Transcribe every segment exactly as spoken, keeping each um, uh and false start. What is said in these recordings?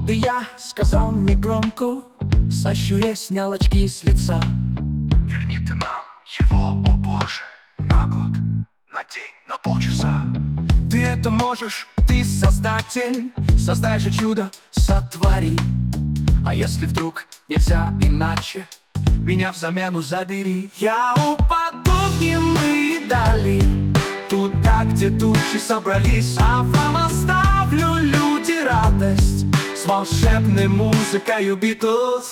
И я сказал негромко, сощурясь, снял очки с лица: верни ты нам его, о Боже, на год, на день, на полчаса. Ты это можешь, ты создатель, создай же чудо, сотвори. А если вдруг нельзя иначе, меня в замену забери. Я упаду в немые дали, туда, где тучи собрались, а вам оставлю, люди, радость с волшебной музыкой Битлз.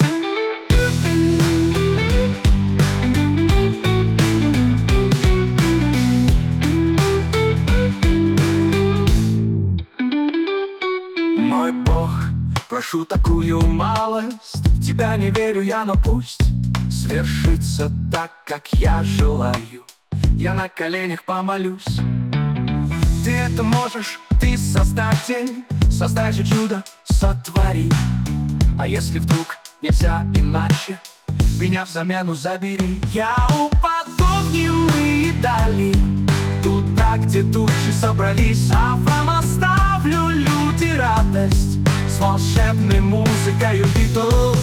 Мой Бог, прошу такую малость, в тебя не верю я, но пусть свершится так, как я желаю. Я на коленях помолюсь. Ты это можешь, ты создатель, создай же чудо, сотвори. А если вдруг нельзя иначе, меня в замену забери. Я упаду в немые дали, туда, где тучи собрались, а вам оставлю, люди, радость с волшебной музыкой Битлз.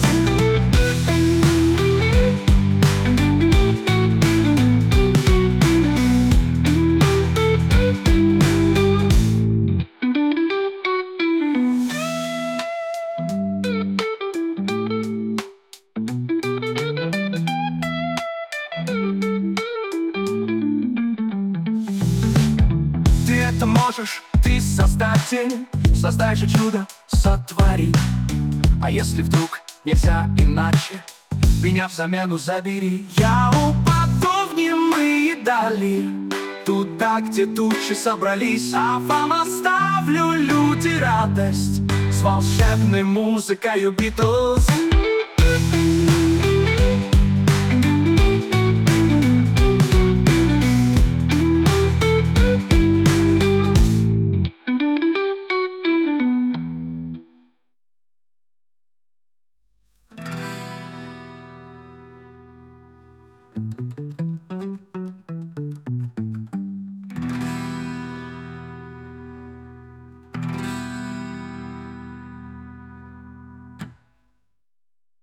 Ты это можешь, ты создатель, создай же чудо, сотвори. А если вдруг нельзя иначе, меня в замену забери. Я упаду в немые дали, туда, где тучи собрались, а вам оставлю, люди, радость с волшебной музыкой Битлз.